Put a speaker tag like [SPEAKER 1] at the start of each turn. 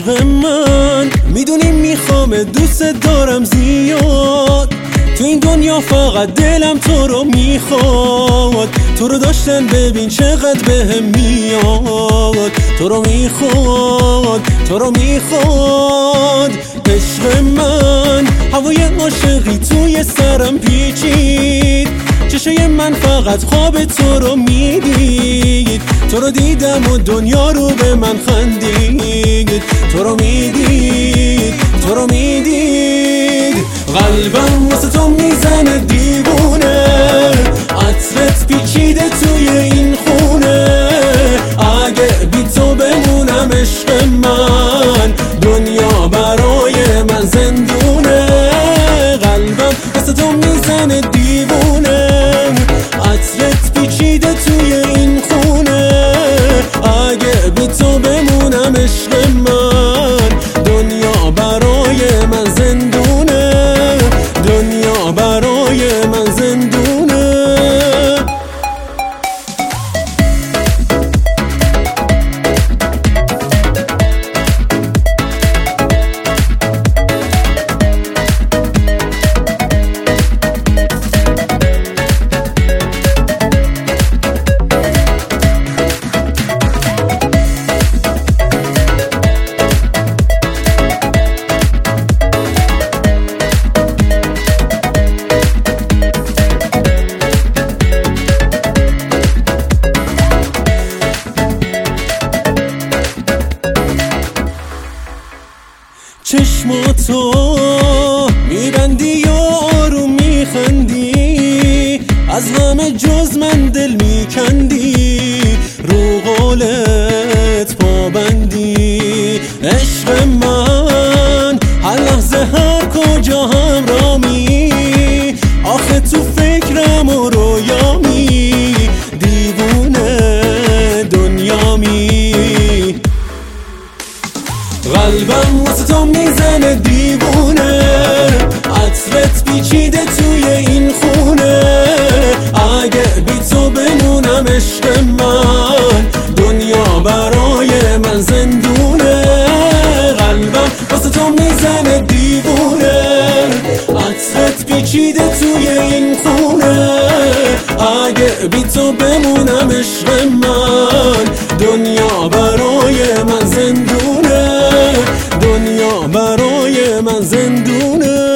[SPEAKER 1] عشق من میدونی میخوام دوست دارم زیاد، تو این دنیا فقط دلم تو رو میخواد. تو رو داشتن ببین چقدر بهم میاد، تو رو میخواد، تو رو میخواد. عشق من هوای عاشقی توی سرم پیچید، چشای من فقط خواب تو رو میدید. تو رو دیدم و دنیا رو به من خندید، تو رو میدید، تو رو میدید. قلبم واسه تو میزنه دیوونه، عطرت پیچیده توی این خونه. اگه بی تو بمونم عشق من، دنیا برای من زندونه. قلبم واسه تو میزنه دیوونه، عطرت پیچیده توی این خونه. اگه بی تو بمونم عشق من، دنیا برای من زندونه، دنیا برای من زندونه. چشماتو میبندی و آروم میخندی، از همه جز من دل میکندی. رو قولت پابندی عشق من، هر لحظه هر کجا همرامی. آخه تو فکرم و رویامی، دیوونه دنیامی. قلبم واسه تو میزنه دیوونه، عطرت پیچیده توی این خونه. اگه بی تو بمونم عشق من، دنیا برای من زندونه. قلبم واسه تو میزنه دیوونه، عطرت پیچیده توی این خونه. اگه بی تو بمونم عشق من، دنیا برای من زندونه، دنیا برای من زندونه.